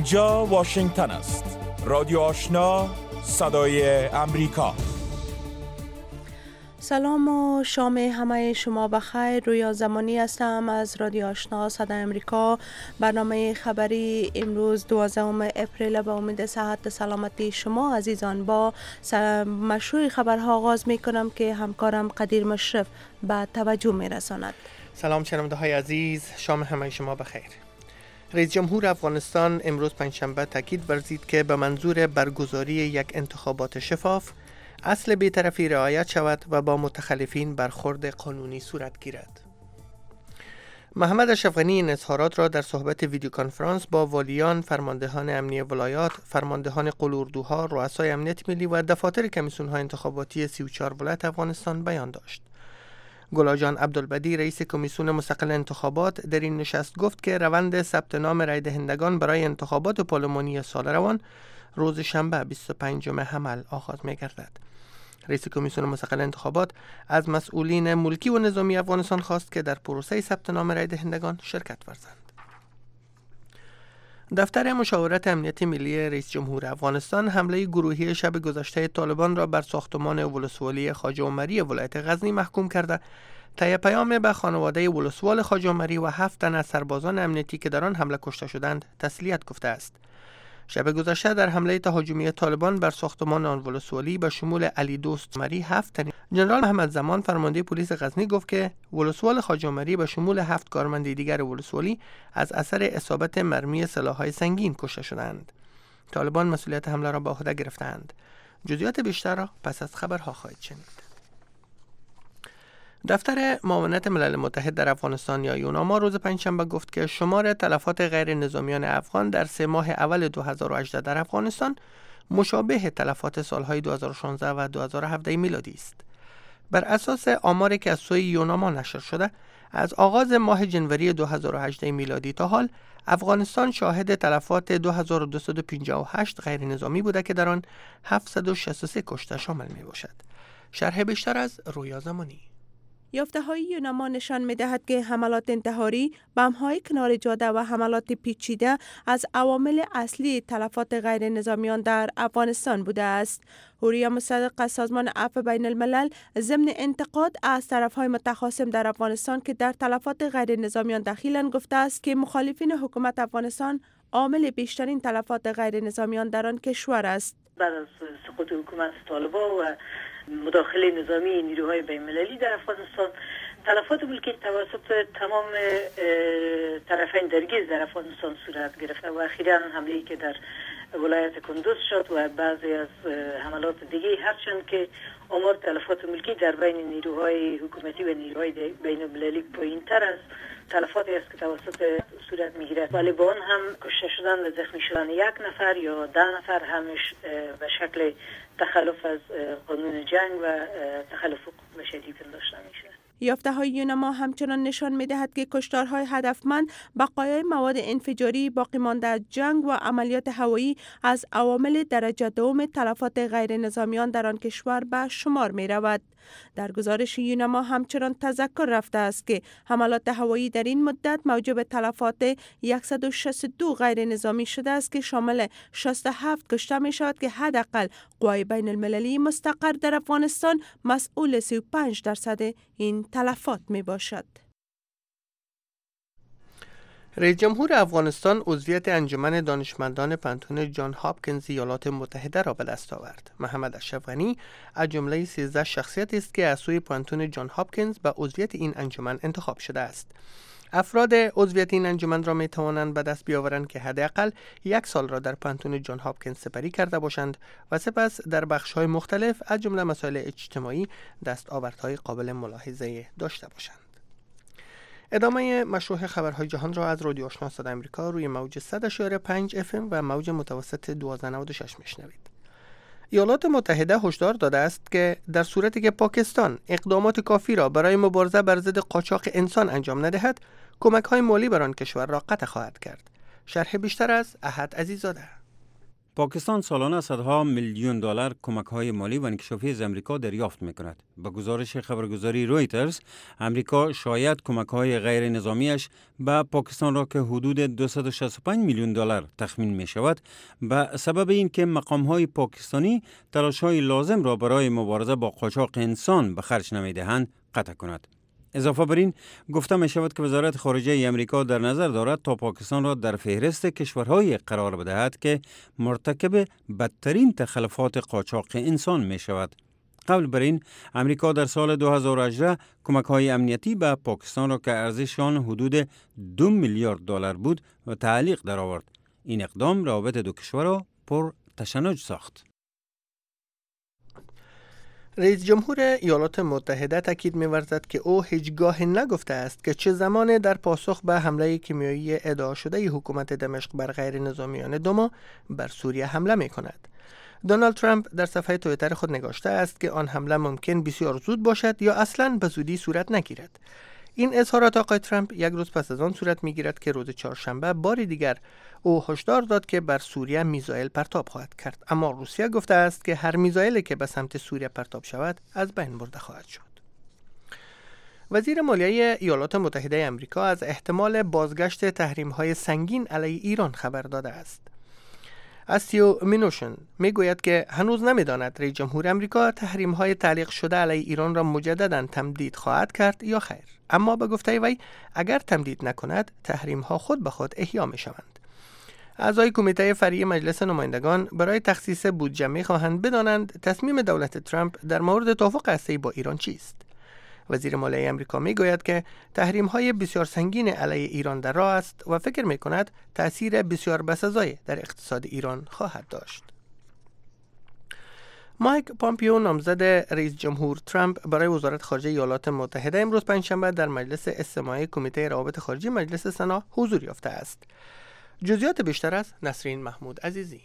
اینجا واشنگتن است. رادیو آشنا، صدای امریکا. سلام و شام همه شما بخیر. رویا زمانی هستم از رادیو آشنا صدای امریکا. برنامه خبری امروز 12 اپریل به امید صحت سلامتی شما عزیزان با مشروع خبرها آغاز می کنم که همکارم قدیر مشرف به توجه می رساند. سلام شنونده های عزیز، شام همه شما بخیر. رئیس جمهور افغانستان امروز پنجشنبه تاکید ورزید که به منظور برگزاری یک انتخابات شفاف اصل بی‌طرفی رعایت شود و با متخلفین برخورد قانونی صورت گیرد. محمد اشرف غنی این اظهارات را در صحبت ویدیو کنفرانس با والیان، فرماندهان امنیه ولایات، فرماندهان قلوردوها، رؤسای امنیت ملی و دفاتر کمیسیون‌های انتخاباتی 34 ولایت افغانستان بیان داشت. گلاجان عبدالبدی رئیس کمیسیون مستقل انتخابات در این نشست گفت که روند ثبت نام رای دهندگان برای انتخابات پارلمانی سال روان روز شنبه 25 حمل آغاز می‌گردد. رئیس کمیسیون مستقل انتخابات از مسئولین ملکی و نظامی افغانستان خواست که در پروسه ثبت نام رای دهندگان شرکت ورزند. دفتر مشاورت امنیت ملی رئیس جمهور افغانستان حمله گروهی شب گذشته طالبان را بر ساختمان ولسوالی خواجه عمری ولایت غزنی محکوم کرده. طی پیام به خانواده ولسوال خواجه عمری و 7 تن از سربازان امنیتی که در آن حمله کشته شدند تسلیت گفته است. شب گذشته در حمله تهاجمی طالبان بر ساختمان آن ولسوالی به شمول علی دوست عمری 7 تن. ژنرال محمد زمان فرمانده پلیس غزنی گفت که ولسوال خواجه عمری به شمول 7 کارمند دیگر ولسوالی از اثر اصابت مرمی سلاح‌های سنگین کشته شدند. طالبان مسئولیت حمله را به عهده گرفتند. جزئیات بیشتر را پس از خبرها خواهید شنید. دفتر معاونت ملل متحد در افغانستان یا یوناما روز پنجشنبه گفت که شمار تلفات غیر نظامیان افغان در 3 ماه اول 2018 در افغانستان مشابه تلفات سالهای 2016 و 2017 میلادی است. بر اساس آماری که از سوی یوناما نشر شده، از آغاز ماه جنوری 2018 میلادی تا حال افغانستان شاهد تلفات 2258 غیر نظامی بوده که در آن 763 کشته شامل می باشد. شرح بیشتر از رویا زمانی. یافته‌های یوناما نشان می‌دهد که حملات انتحاری، بمب‌های کنار جاده و حملات پیچیده از عوامل اصلی تلفات غیر نظامیان در افغانستان بوده است. هوریا مصدق از سازمان عفو بین الملل ضمن انتقاد از طرف‌های متخاصم در افغانستان که در تلفات غیر نظامیان دخیلند گفته است که مخالفین حکومت افغانستان عامل بیشترین تلفات غیر نظامیان در آن کشور است. بعد از سقوط حکومت طالبان و مداخله نظامی نیروهای بین‌المللی در افغانستان، تلفات ملکی توسط تمام طرفین درگیر در افغانستان صورت گرفته و اخیراً حمله‌ای که در ولایت کندوز شد و بعضی از حملات دیگه، هرچند که آمار تلفات ملکی در بین نیروهای حکومتی و نیروهای بین‌المللی پایین‌تر از تلفاتی است که توسط صورت میگیرد، ولی با آن هم کشته شدن و زخمی شدن 1 نفر یا 10 نفر همش به شکل تخلف از قانون جنگ و تخلف حقوق بشری پنداشته میشه. یافته‌های یوناما همچنان نشان می‌دهد که کشتارهای هدفمند، بقایای مواد انفجاری، باقی مانده از جنگ و عملیات هوایی از عوامل درجه دوم تلفات غیر نظامیان در آن کشور به شمار می‌رود. در گزارش یوناما همچنان تذکر رفته است که حملات هوایی در این مدت موجب تلفات 162 غیر نظامی شده است که شامل 67 کشته می شود که حداقل قوای بین المللی مستقر در افغانستان مسئول 35% این تلفات می باشد. رئیس جمهور افغانستان عضویت انجمن دانشمندان پانتون جان هاپکینز ایالات متحده را به دست آورد. محمد اشرف غنی از جمله 13 شخصیت است که از سوی پانتون جان هاپکینز به عضویت این انجمن انتخاب شده است. افراد عضویت این انجمن را می توانند به دست بیاورند که حداقل 1 سال را در پانتون جان هاپکینز سپری کرده باشند و سپس در بخش‌های مختلف از جمله مسائل اجتماعی دستاوردهای قابل ملاحظه داشته باشند. ادامه مشروع خبرهای جهان را از رادیو آشنا صدای امریکا روی موج 100.5 FM و موج متوسط 1296 میشنوید. ایالات متحده هشدار داده است که در صورتی که پاکستان اقدامات کافی را برای مبارزه بر ضد قاچاق انسان انجام ندهد، کمک‌های مالی بر آن کشور را قطع خواهد کرد. شرح بیشتر از احد عزیزاده. پاکستان سالانه صدها میلیون دلار کمک‌های مالی و انکشافی از امریکا دریافت می‌کند. به گزارش خبرگزاری رویترز، امریکا شاید کمک‌های غیر نظامیش به پاکستان را که حدود 265 میلیون دلار تخمین می‌شود، به سبب اینکه مقام‌های پاکستانی تلاش‌های لازم را برای مبارزه با قاچاق انسان به خرج نمی‌دهند قطع کند. اضافه بر این گفته می شود که وزارت خارجه امریکا در نظر دارد تا پاکستان را در فهرست کشورهای قرار بدهد که مرتکب بدترین تخلفات قاچاق انسان می شود. قبل بر این امریکا در سال 2018 کمک‌های امنیتی به پاکستان را که ارزششان حدود 2 میلیارد دلار بود و تعلیق درآورد. این اقدام روابط دو کشور را پر تشنج ساخت. رئیس جمهور ایالات متحده تاکید می‌ورزد که او هیچگاه نگفته است که چه زمان در پاسخ به حمله کیمیایی ادعا شده حکومت دمشق بر غیر نظامیان دوما بر سوریه حمله می‌کند. دونالد ترامپ در صفحه توییتر خود نگاشته است که آن حمله ممکن بسیار زود باشد یا اصلاً به زودی صورت نگیرد. این اظهارات آقای ترامپ یک روز پس از آن صورت می‌گیرد که روز چهارشنبه بار دیگر او هشدار داد که بر سوریه میزایل پرتاب خواهد کرد، اما روسیه گفته است که هر میزایلی که به سمت سوریه پرتاب شود از بین برده خواهد شد. وزیر مالیه ایالات متحده آمریکا از احتمال بازگشت تحریم‌های سنگین علیه ایران خبر داده است. استیو مینوشن میگوید که هنوز نمیداند رئیس جمهور آمریکا تحریم‌های تعلیق شده علیه ایران را مجدداً تمدید خواهد کرد یا خیر، اما به گفته وی اگر تمدید نکند تحریم‌ها خود به خود احیا می‌شوند. اعضای کمیته فرعی مجلس نمایندگان برای تخصیص بودجه می‌خواهند بدانند تصمیم دولت ترامپ در مورد توافق هسته‌ای با ایران چیست. وزیر مالیه آمریکا میگوید که تحریم‌های بسیار سنگین علیه ایران در راه است و فکر می‌کند تأثیر بسیار بسزایی در اقتصاد ایران خواهد داشت. مایک پامپیو نامزد رئیس جمهور ترامپ برای وزارت خارجه ایالات متحده امروز پنجشنبه در مجلس استماعی کمیته روابط خارجی مجلس سنا حضور یافته است. جزئیات بیشتر از نسرین محمود عزیزی.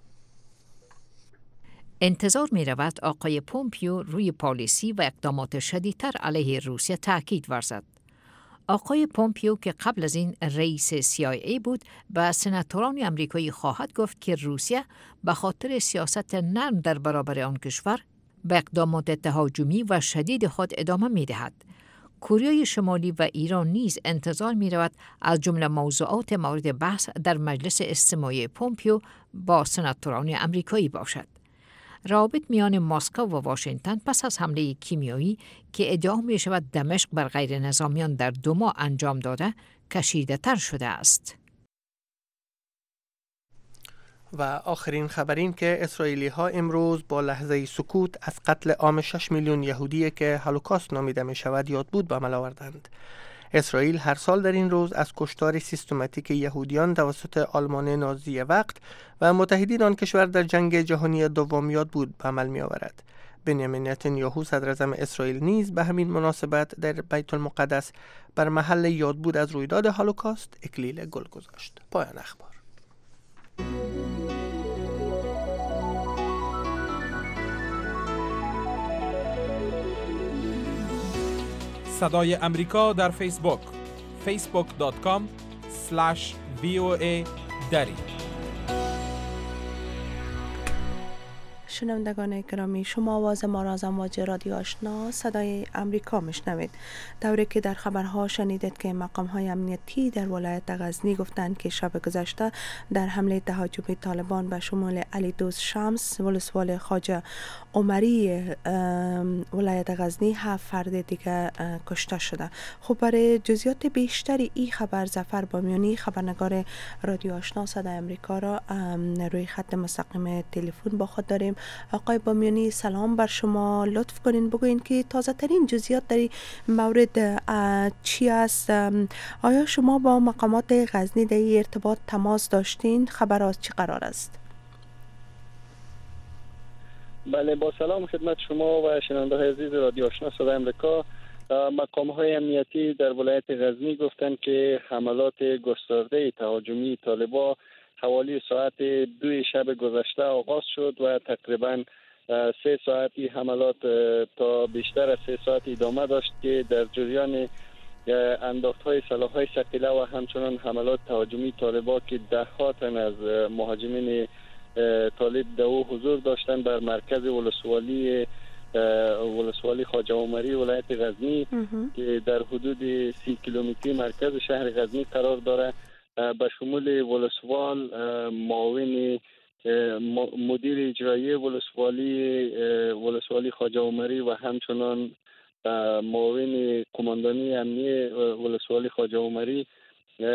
انتظار می رود آقای پومپیو روی پالیسی و اقدامات شدیدتر علیه روسیه تاکید ورزد. آقای پومپیو که قبل از این رئیس CIA بود به سناتوران آمریکایی خواهد گفت که روسیه به خاطر سیاست نرم در برابر آن کشور به اقدامات تهاجمی و شدید خود ادامه می دهد. کره شمالی و ایران نیز انتظار می رود از جمله موضوعات مورد بحث در مجلس استماعی پومپیو با سناتوران آمریکایی باشد. روابط میان مسکو و واشنگتن پس از حمله کیمیایی که ادعا می شود دمشق بر غیر نظامیان در 2 ماه انجام داده کشیده تر شده است. و آخرین خبر این که اسرائیلی ها امروز با لحظه سکوت از قتل عام 6 میلیون یهودی که هولوکاست نامیده می شود یاد بود به عمل آوردند. اسرائیل هر سال در این روز از کشتار سیستماتیک یهودیان توسط آلمان نازی وقت و متحدین آن کشور در جنگ جهانی دوم یاد بود به عمل می آورد. بنیامین نتانیاهو صدر اعظم اسرائیل نیز به همین مناسبت در بیت المقدس بر محل یاد بود از رویداد هولوکاست اکلیل گل گذاشت. پایان اخبار. صدای امریکا در فیسبوک facebook.com/VOA دری. شنوندگان گرامی، شما آواز ما را از امواج رادیو آشنا صدای امریکا میشنوید. دوره که در خبرها شنیدید که مقام‌های امنیتی در ولایت غزنی گفتند که شب گذشته در حمله تهاجمی طالبان به شمال علی دوست شمس ولسوالی خواجه عمری ولایت غزنی 7 فرد دیگه کشته شده. خب برای جزئیات بیشتری این خبر ظفر بامیانی خبرنگار رادیو آشنا صدای امریکا را روی خط مستقیم تلفن با خود داریم. آقای بامیانی سلام بر شما، لطف کنین بگوین که تازه ترین جزئیات در مورد چی است؟ آیا شما با مقامات غزنی در این ارتباط تماس داشتین؟ خبر از چی قرار است؟ بله، با سلام خدمت شما و شنونده های عزیز رادیو آشنا صدای امریکا. مقام های امنیتی در ولایت غزنی گفتند که حملات گسترده تهاجمی طالبان حوالی ساعت 2 شب گذشته آغاز شد و تقریبا 3 ساعتی حملات تا بیشتر از 3 ساعت ادامه داشت که در جریان انداخت‌های سلاح‌های ثقیله و همچنان حملات تهاجمی طالبان که ده‌ها تن از مهاجمین طالب دو حضور داشتن بر مرکز ولسوالی خواجه عمری ولایت غزنی که در حدود 30 کیلومتری مرکز شهر غزنی قرار داره. به شمول ولسوال، معاون مدیر اجرایی ولسوالی خواجه عمری و همچنان معاون قماندانی امنیه ولسوالی خواجه عمری 8-10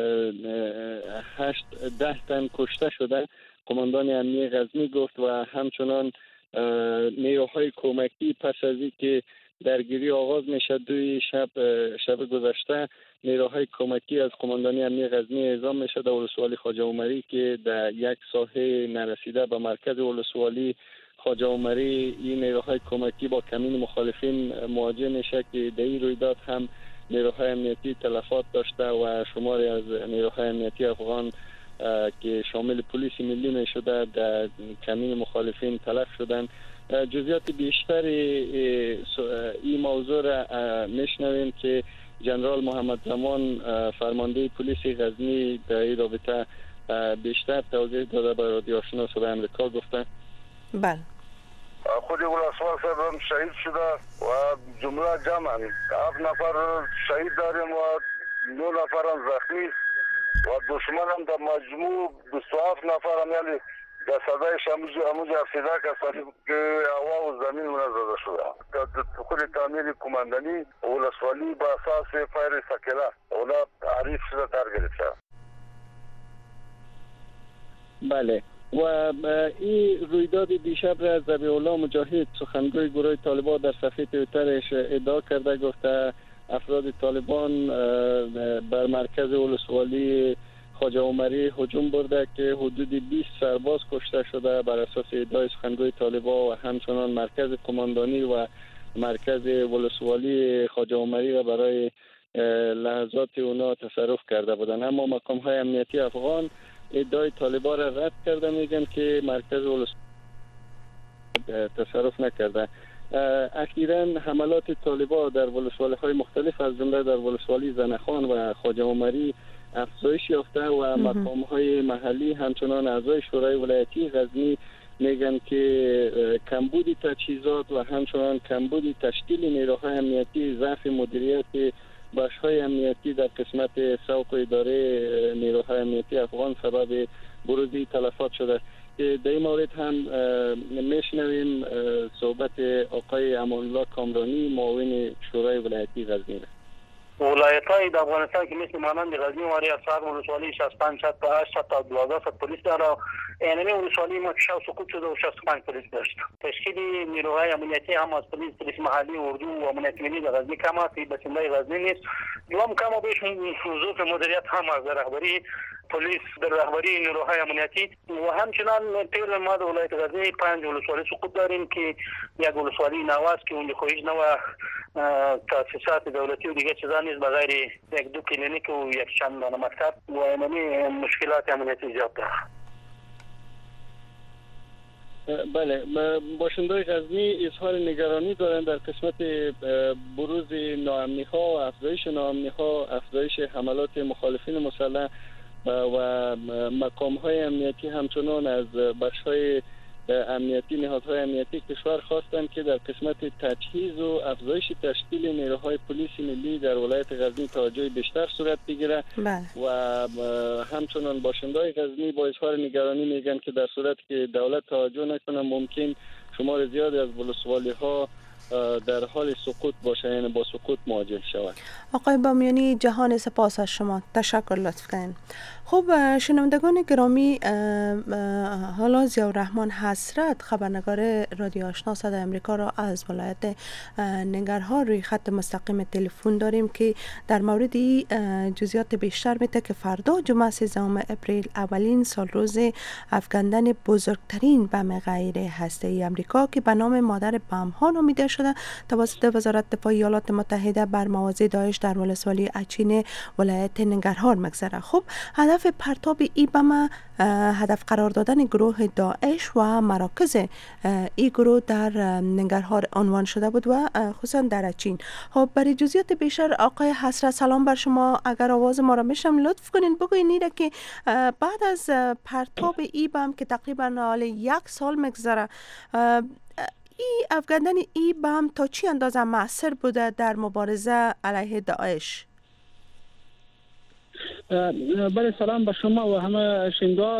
تن کشته شده. قماندان امنیه غزنی گفت و همچنان نیروهای کمکی پس از اینکه درگیری آغاز میشه دوی شب گذشته نیروهای کمکی از قماندانی امنیه غزنی اعزام میشه در ولسوالی خواجه عمری که در یک ساحه نرسیده به مرکز ولسوالی خواجه عمری این نیروهای کمکی با کمین مخالفین مواجه میشه که در این رویداد هم نیروهای امنیتی تلفات داشته و شماری از نیروهای امنیتی افغان که شامل پلیس ملی می شده در کمین مخالفین تلف شدن. جزئیات بیشتر این موضوع را میشنویم که جنرال محمد زمان فرمانده پلیس غزنی در این رابطه بیشتر توضیح داده به رادیو آشنا صدای آمریکا گفته. بله. خود ولسوال صاحب هم شهید شده و جمله جمع 7 نفر شهید داریم و 9 نفر هم زخمی و دشمن هم در مجموع 27 نفر هم یعنی در صدایش هموز افسیده کسانی که هوا و زمین منزده شده. خود تعمیر کماندانی ولسوالی با اساس فایر سکیلا اونا عریف شده در گرفته. بله و این رویداد دیشب را ذبیح الله مجاهد سخنگوی گروه طالبان در صفحه توییترش ادعا کرده، گفته افراد طالبان بر مرکز ولسوالی خواجه عمری هجوم برده که حدود 20 سرباز کشته شده بر اساس ادعای سخنگوی طالبان و همچنان مرکز قماندانی و مرکز ولسوالی خواجه عمری را برای لحظات اونا تصرف کرده بودند. اما مقام های امنیتی افغان ادعای طالبان را رد کرده، میگن که مرکز ولسوالی تصرف نکرده. اخیراً حملات طالبان در ولسوالی های مختلف از جمله در ولسوالی زنخان و خواجه عمری افزایش یافته و مقام های محلی همچنان اعضای شورای ولایتی غزنی میگن که کمبود تجهیزات و همچنان کمبود تشکیل نیروهای امنیتی، ضعف مدیریت بخش‌های امنیتی در قسمت سوق اداره نیروهای امنیتی افغان سبب بروز تلفات شده. که در این مورد هم میشنویم صحبت آقای امان‌الله کامرانی معاون شورای ولایتی غزنی. ولایت‌های در افغانستان که مثل مانند غزنی و ریاست ولسوالی 65 تا 8 تا 12 پلیس داره. اینمی ولسوالی ما شاو سقوط شده و 65 پلیس داشت. تشکیل نیروهای امنیتی هم از پلیس محلی اردو و امنیت ملی در غزنی کم است، بسنده غزنی نیست. دوام کم و بیش ضعف مدیریت هم از رهبری پلیس در رهبری نیروهای امنیتی و همچنان طول ما در ولایت غزنی 5 ولسوالی سقوط داریم که یک ولسوالی نواز که اونجا خواهیش نوا تاسیسات دولتی و دیگه چیزا نیست بغیر یک دو کلینیک و یک چند دانه مکتب و اینمی مشکلات امنیتی زیاد داره. بله، باشنده‌های غزنی اظهار نگرانی دارند در قسمت بروز ناامنی ها و افزایش ناامنی ها، افزایش حملات مخالفین مسلح و مقام های امنیتی همچنان از بخش های امنیتی، نهادهای امنیتی کشور خواستند که در قسمت تجهیز و افزایش تشکیل نیروهای پلیس ملی در ولایت غزنی توجه بیشتر صورت بگیره. و همچنان باشنده‌های غزنی با اظهار نگرانی میگن که در صورت که دولت توجه نکنه ممکن شمار زیادی از ولسوالی ها در حال سقوط باشه، یعنی با سقوط مواجه شود. آقای بامیانی جهان سپاس از شما، تشکر لطف کنید. خب شنوندگان گرامی، حالا ضیاءالرحمن حسرت خبرنگار رادیو آشنا صدای امریکا را از ولایت ننگرهار روی خط مستقیم تلفن داریم که در مورد جزئیات بیشتر میده که فردا جمعه 13 اپریل اولین سال روز افکندن بزرگترین بم غیر هسته‌ای امریکا که به نام مادر بم ها نامیده شده توسط وزارت دفاع ایالات متحده بر مواضع داعش در ولسوالی اچین ولایت ننگرهار مگذره. خب هدف هدف پرتاب ای بم هدف قرار دادن گروه داعش و مراکز ای گروه در ننگرهار عنوان شده بود و خصوصا در چین. خب برای جزئیات بیشتر آقای حسرت سلام بر شما. اگر آواز ما را میشم لطف کنین بگوین ایره که بعد از پرتاب ای بم که تقریبا حال 1 سال میگذره، ای افغاندن ای بم تا چی اندازه مؤثر بوده در مبارزه علیه داعش؟ بله سلام به شما و همه شنوندا.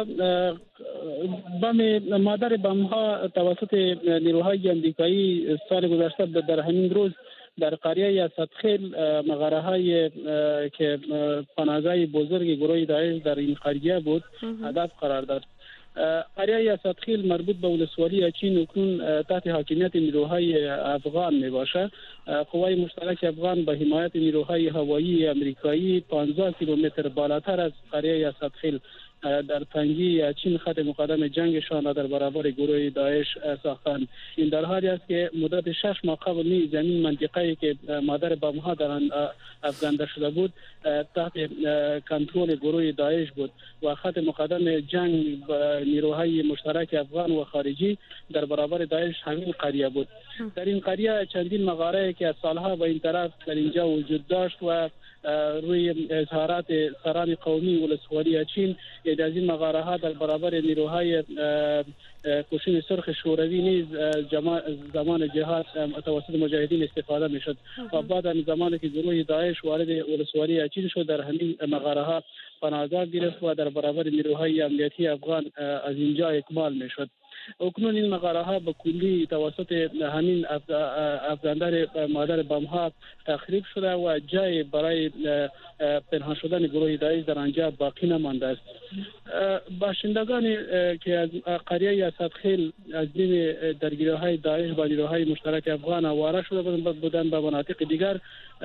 بم مادر بم ها توسط نیروهای آمریکایی سال گذشته در همین روز در قریه صدخیل مغاره های که پناهگاه بزرگ گروه داعش در این قریه بود هدف قرار داد. قریه صدخیل مربوط به ولسوالی چین اکنون تحت حاکمیت نیروهای افغان می باشد. قوای مشترک افغان به حمایت نیروهای هوایی آمریکایی 15 کیلومتر بالاتر از قریه صدخیل در تنگی چین خط مقدم جنگشان را در برابر گروه داعش ساختند. این در حالی است که مدت 6 ماه قبل نیز زمین منطقه‌ای که مادر بم ها در آن افغانده شده بود تحت کنترل گروه داعش بود و خط مقدم جنگ نیروهای مشترک افغان و خارجی در برابر داعش همین قریه بود. در این قریه چندین مغاره که از سالها به این طرف در اینجا وجود داشت و روی اظهارات سران قومی ولسوالی چین از این مغاره ها در برابر نیروهای کوشش سرخ شوروی نیز زمان جهاد توسط مجاهدین استفاده می شد و بعد از زمانی که گروه داعش وارد ولسوالی چین شد در همین مغاره ها پناهگاه گرفت و در برابر نیروهای امنیتی افغان از اینجا اکمال می شد. اکنون این مغاره ها به کلی توسط همین افغاندن مادر بم ها تخریب شده و جای برای پنهان شدن گروه داعش در آنجا باقی نمانده است. باشندگانی که از قریه صدخیل از بین درگیری‌های داعش با نیروهای مشترک افغان آواره شده بودند به مناطق دیگر.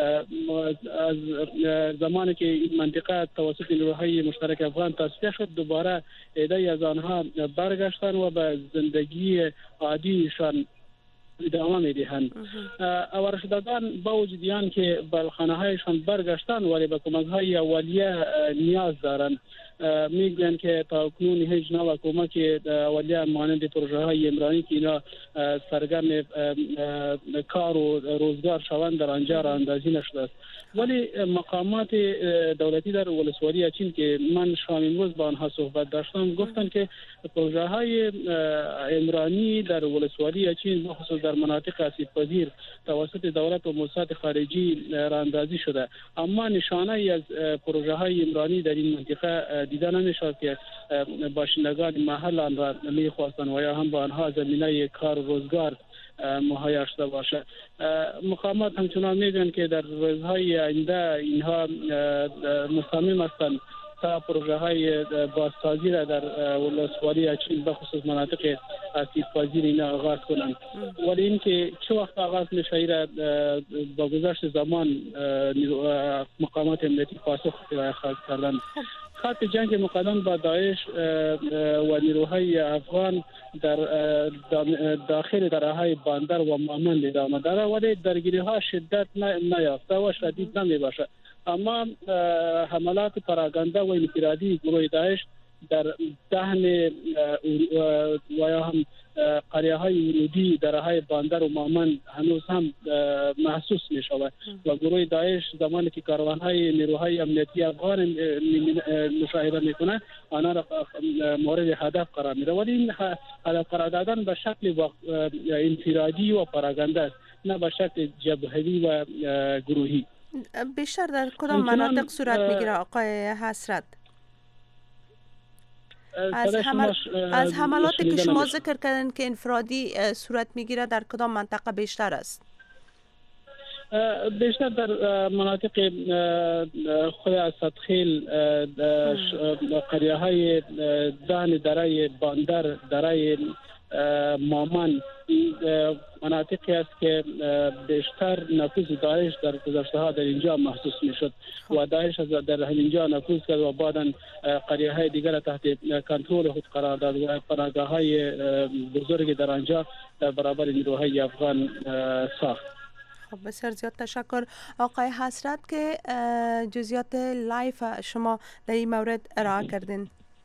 از زمانی که این منطقه توسط نیروهای مشترک افغان تصفیه شد دوباره عده‌ای از آنها برگشتند و به زندگی عادیشان ادامه می‌دهند. آواره شدگان با وجود آن که به خانه‌هایشان برگشتند ولی به کمک‌های اولیه نیاز دارند. میگویند که تا اکنون هیچ نوع کمک اولیه مانند پروژه‌های عمرانی که اینا سرگرم کار و روزگار شوند در آنجا راه اندازی نشده است. ولی مقامات دولتی در ولسوالی چین که من شام امروز با آنها صحبت داشتم گفتند که پروژه‌های عمرانی در ولسوالی چین بخصوص در مناطق آسیب‌پذیر توسط دولت و موسسات خارجی راه اندازی شده، اما نشانه ای از پروژه‌های عمرانی در این منطقه دیده نمی‌شود که باشندگان محل آن را می‌خواستند و یا هم با آنها زمینه کار و روزگار مهیا شده باشد. مقامات همچنان میگن که در روزهای آینده اینها مصمم هستند تا پروژه‌های بازسازی را در ولسوالی چین بخصوص مناطق آسیب‌پذیر اینا آغاز کنند. ولی اینکه چه وقت آغاز میشه را با گذشت زمان مقامات امنیتی پاسخ خواهد کردند. خط جنگ مقدم با داعش و نیروهای افغان در داخل دره‌های باندر و مامند ادامه داره ولی درگیری‌ها شدت نیافته و شدید نمی‌باشد. اما حملات پراگنده و انفرادی گروه داعش در دهن و یا هم قریه‌های ورودی درهای باندر و مامند هنوز هم محسوس می شود و گروه داعش زمانی که کاروان‌های نیروهای امنیتی افغان مشاهده می‌کنه آنها را مورد هدف قرار می‌ده ولی این هدف قرار دادن به شکل انفرادی و پراگنده است نه به شکل جبهه‌ای و گروهی. بیشتر در کدام مناطق صورت می‌گیره آقای حسرت؟ از حملاتی که شما ذکر کردن که انفرادی صورت میگیره در کدام منطقه بیشتر است؟ بیشتر در مناطق خود از صدخیل قریه های دهن درای باندر درای مامان مناطقی است که بیشتر نفوذ داعش در گذشته ها در اینجا محسوس می شد و داعش در اینجا نفوذ کرد و بعدا قریه های دیگر تحت کنترل خود قرار داد و پناهگاه های بزرگ در آنجا در برابر نیروهای افغان ساخت. خب بسیار زیاد تشکر آقای حسرت که جزئیات لایف شما در این مورد ارائه کردین.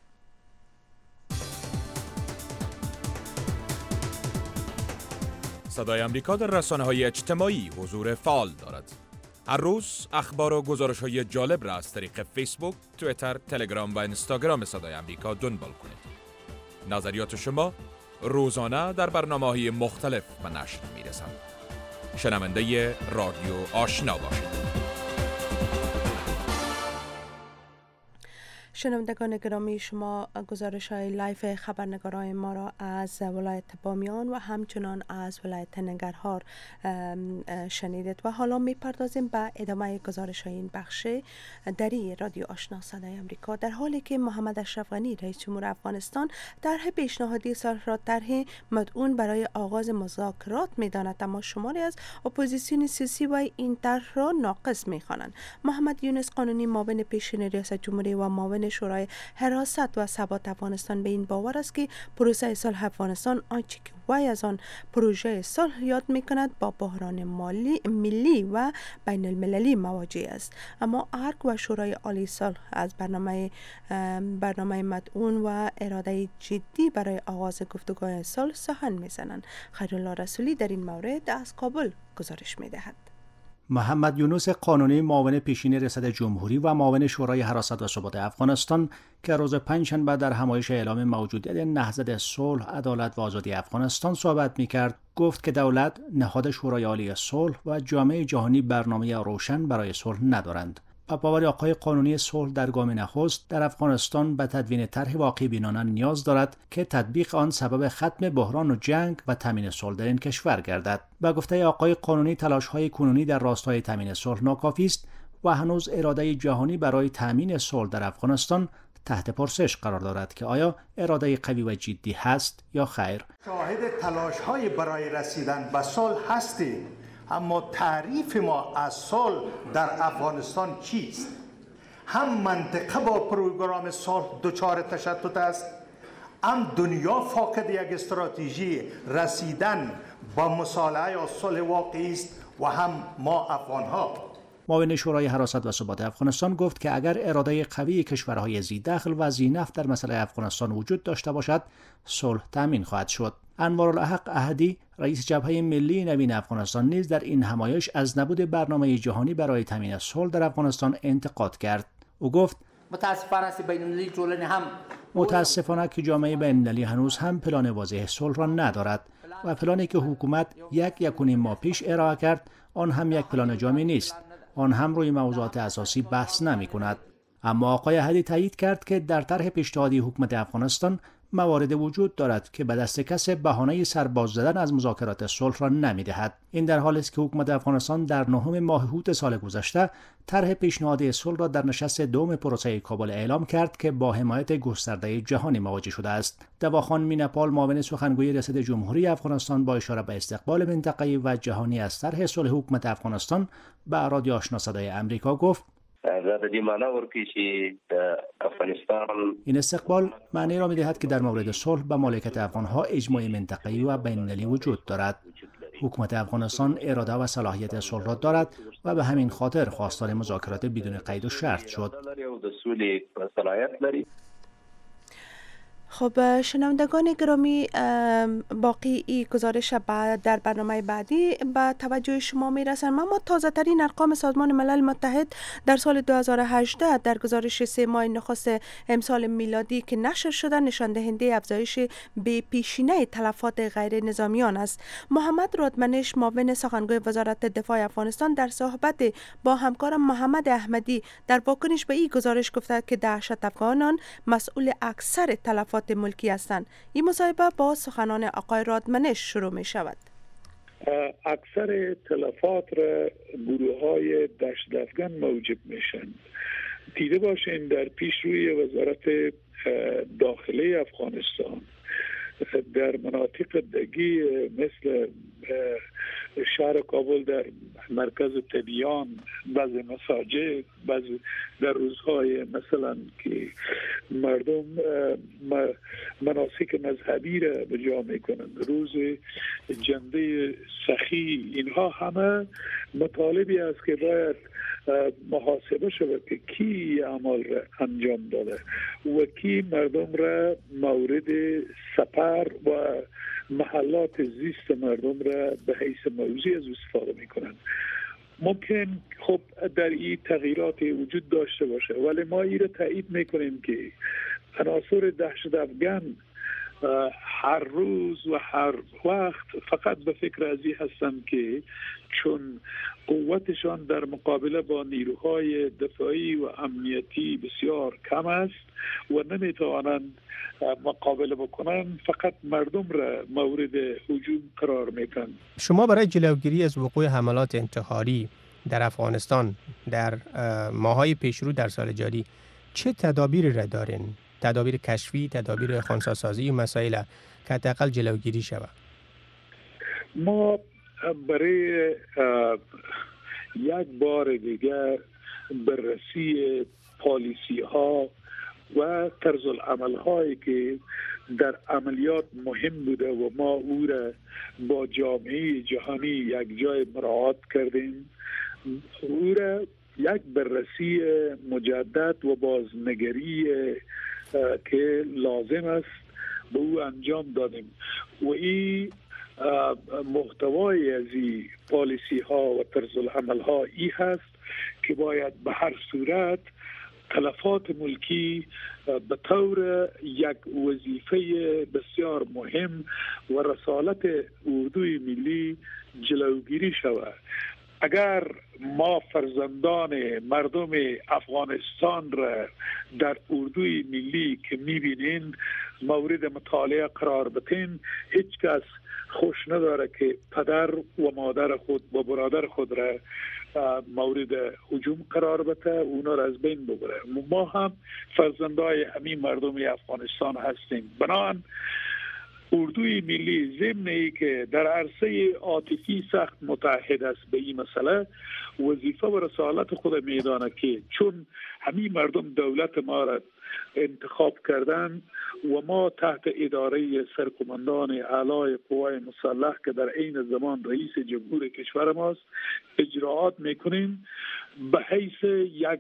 صدای آمریکا در رسانه‌های اجتماعی حضور فعال دارد. هر روز اخبار و گزارش‌های جالب را از طریق فیسبوک، توییتر، تلگرام و اینستاگرام صدای آمریکا دنبال کنید. نظریات شما روزانه در برنامه‌های مختلف به نشر می‌رسد. شنونده رادیو آشنا باشید. شنوندگان گرامی، شما گزارش های لایف خبرنگارای ما را از ولایت بامیان و همچنان از ولایت ننگرهار شنیدید و حالا می پردازیم به ادامه گزارش های این بخش دری رادیو آشنا صدای امریکا. در حالی که محمد اشرف غنی رئیس جمهور افغانستان طرح پیشنهادی صلح را طرح مدعون برای آغاز مذاکرات می داند، اما شماری از اپوزیسیون سیاسی و این طرح را ناقص می خوانند. محمد یونس قانونی، معاون پیشین ریاست جمهوری و معاون شورای حراست و ثبات افغانستان، به این باور است که پروسه صلح افغانستان آنچه که وی از آن پروژه صلح یاد می‌کند با بحران ملی و بین المللی مواجه است. اما ارگ و شورای عالی صلح از برنامه مدعون و اراده جدی برای آغاز گفتگوهای صلح سخن می‌زنند. خیرالله رسولی در این مورد از کابل گزارش می‌دهد. محمد یونس قانونی، معاون پیشین ریاست جمهوری و معاون شورای حراست و ثبات افغانستان که روز پنجشنبه در همایش اعلام موجودیت نهضت صلح، عدالت و آزادی افغانستان صحبت می‌کرد، گفت که دولت، نهاد شورای عالی صلح و جامعه جهانی برنامه روشن برای صلح ندارند. با باور آقای قانونی، صلح در گام نخست در افغانستان به تدوین طرح واقع بینانه نیاز دارد که تطبیق آن سبب ختم بحران و جنگ و تامین صلح در این کشور گردد. با گفته آقای قانونی، تلاش‌های کنونی در راستای تامین صلح ناکافی است و هنوز اراده جهانی برای تامین صلح در افغانستان تحت پرسش قرار دارد که آیا اراده قوی و جدی هست یا خیر. شاهد تلاش‌های برای رسیدن به صلح هستیم، اما تعریف ما از صلح در افغانستان چیست؟ هم منطقه با پروگرام صلح دچار تشتت است، هم دنیا فاقد یک استراتژی رسیدن با مصالحه یا صلح واقعی است و هم ما افغان‌ها. معاون شورای حراست و ثبات افغانستان گفت که اگر اراده قوی کشورهای ذی دخل و ذی نفت در مسئله افغانستان وجود داشته باشد، صلح تامین خواهد شد. انوارالحق احدی، رئیس جبهه ملی نوین افغانستان، نیز در این همایش از نبود برنامه جهانی برای تامین صلح در افغانستان انتقاد کرد. او گفت متاسفانه که جامعه بین‌المللی هنوز هم پلان واضح صلح را ندارد و پلانی که حکومت یک و نیم ماه پیش ارائه کرد آن هم یک پلان جامع نیست. آن هم روی موضوعات اساسی بحث نمی کند. اما آقای احدی تایید کرد که در طرح پیشنهادی حکومت افغانستان موارد وجود دارد که به دست کس بهانه سرباز زدن از مذاکرات صلح را نمی‌دهد. این در حالی است که حکومت افغانستان در 9 ماه هوت سال گذشته طرح پیشنهادی صلح را در نشست دوم پروسه کابل اعلام کرد که با حمایت گسترده جهانی مواجه شده است. دواخان میناپال، معاون سخنگوی ریاست جمهوری افغانستان، با اشاره به استقبال منطقه‌ای و جهانی از طرح صلح حکومت افغانستان به رادیو آشنا صدای امریکا گفت: این استقبال معنی را می‌دهد که در مورد صلح به مالکیت افغان‌ها اجماع منطقه‌ای و بین‌المللی وجود دارد. حکومت افغانستان اراده و صلاحیت صلح را دارد و به همین خاطر خواستار مذاکرات بدون قید و شرط شد. خب شنوندگان گرامی، باقی این گزارش در برنامه بعدی به توجه شما میرسن. ما تازه ترین ارقام سازمان ملل متحد در سال 2018 در گزارش 3 ماه نخست امسال میلادی که نشر شده نشان دهنده افزایش به پیشینه تلفات غیر نظامیان است. محمد رادمنش، معاون سخنگوی وزارت دفاع افغانستان، در صحبت با همکارم محمد احمدی در واکنش به این گزارش گفته که دهشت افغانان مسئول اکثر تلفات ملکی هستند. این مصاحبه با سخنان آقای رادمنش شروع می شود. اکثر تلفات را گروه های دهشت افغان موجب میشن. دیده باشین در پیش روی وزارت داخلی افغانستان در مناطق دگی مثل شهر کابل در مرکز تبیان بعضی مساجد، بعضی در روزهای مثلا که مردم مناسک مذهبی را به جا میکنند، روز جنده سخی، اینها همه مطالبی است که باید محاسبه شود که کی اعمال را انجام داده و کی مردم را مورد سپر و محلات زیست مردم را به حیث موضوع از استفاده میکنند. ممکن خب در این تغییرات وجود داشته باشه، ولی ما این را تایید میکنیم که عناصر دهشت افغان هر روز و هر وقت فقط به فکر ازی هستند که چون قوتشان در مقابله با نیروهای دفاعی و امنیتی بسیار کم است و نمیتوانند مقابله بکنند، فقط مردم را مورد هجوم قرار میدن. شما برای جلوگیری از وقوع حملات انتحاری در افغانستان در ماهای پیشرو در سال جاری چه تدابیری را دارین؟ تدابیر کشفی، تدابیر خنثی‌سازی و مسائل که حداقل جلوگیری شود؟ ما برای یک بار دیگر بررسی پالیسی ها و طرز العمل هایی که در عملیات مهم بوده و ما او را با جامعه جهانی یک جای مراعات کردیم، او را یک بررسی مجدد و بازنگری که لازم است به او انجام دادیم و این محتوای از این پالیسی ها و طرز العمل ها ای هست که باید به هر صورت تلفات ملکی به طور یک وظیفه بسیار مهم و رسالت اردوی ملی جلوگیری شود. اگر ما فرزندان مردم افغانستان را در اردوی ملی که میبینین مورد مطالعه قرار بدین، هیچ کس خوش نداره که پدر و مادر خود و برادر خود را مورد هجوم قرار بده، اونا را از بین ببره. ما هم فرزندای همین مردم افغانستان هستیم. بنابراین اردوی ملی ضمن ای که در عرصه عاطفی سخت متحد است به این مسئله، وظیفه و رسالت خود میدانه که چون همین مردم دولت ما را انتخاب کردن و ما تحت اداره سرکوماندان اعلای قوای مسلح که در عین زمان رئیس جمهور کشور ماست اجراعات میکنیم، به حیث یک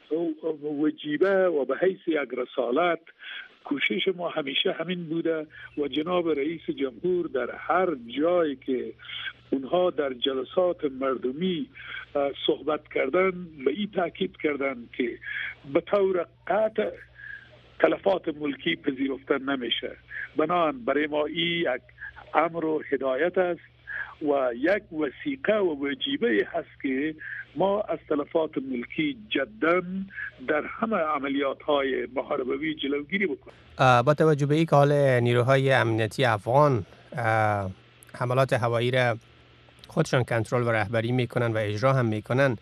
وجیبه و به حیث یک رسالت کوشش ما همیشه همین بوده و جناب رئیس جمهور در هر جایی که اونها در جلسات مردمی صحبت کردن به این تاکید کردن که به طور قطع تلفات ملکی پذیرفته نمیشه. بنابراین برای ما این یک امر و هدایت است و یک وثیقه و وجیبه هست که ما از تلفات ملکی جدا در همه عملیات های محاربوی جلوگیری بکنیم. با توجه به این که حال نیروهای امنیتی افغان حملات هوایی را خودشان کنترل و رهبری میکنن و اجرا هم میکنن،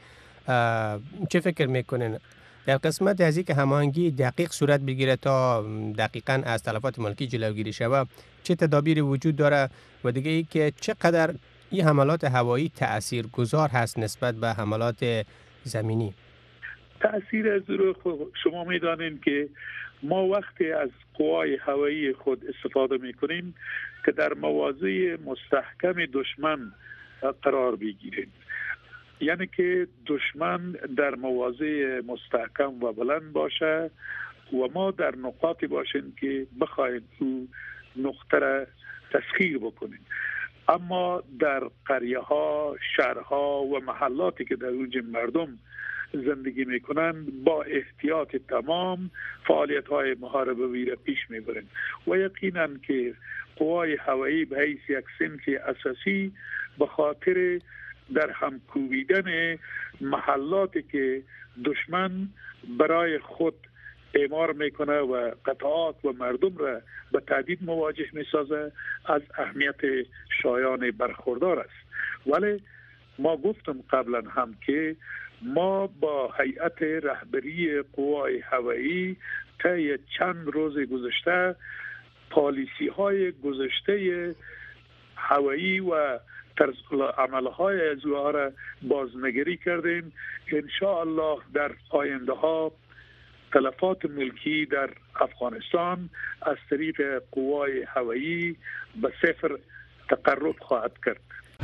چه فکر میکنن در قسمت از این که هماهنگی دقیق صورت بگیره تا دقیقاً از تلفات ملکی جلوگیری شود، چه تدابیری وجود داره و دیگه ای که چقدر این حملات هوایی تاثیرگذار هست نسبت به حملات زمینی؟ تأثیر از رو شما میدانید که ما وقتی از قوای هوایی خود استفاده میکنیم که در مواضع مستحکم دشمن قرار بگیریم، یعنی که دشمن در مواضع مستحکم و بلند باشه و ما در نقاطی باشیم که بخواهیم او نقطه را تسخیر بکنیم. اما در قریه ها، شهرها و محلاتی که در اونجا مردم زندگی میکنند با احتیاط تمام فعالیت های محاربوی را پیش میبرند و یقینا که قوای هوایی به حیث یک صنف اساسی به خاطر در هم کوبیدن محلاتی که دشمن برای خود اعمار میکنه و قطعات و مردم را به تهدید مواجه میسازه از اهمیت شایان برخوردار است. ولی ما گفتم قبلا هم که ما با هیئت رهبری قوای هوایی طی چند روز گذشته پالیسی های گذشته هوایی و طرز عملهای از اوها را بازنگری کردیم. ان شاء الله در آینده ها تلفات ملکی در افغانستان از طریق قوای هوایی به صفر تقرب خواهد کرد.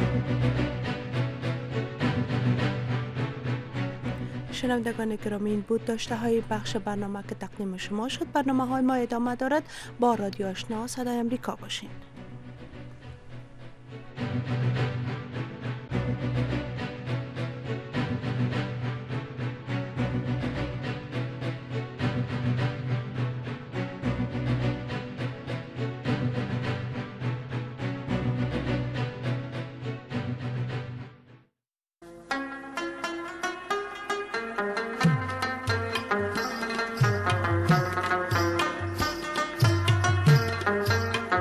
شنوندگان گرامی، این بود داشته های بخش برنامه که تقدیم شما شد. برنامه های ما ادامه دارد. با رادیو آشنا صدای امریکا باشین.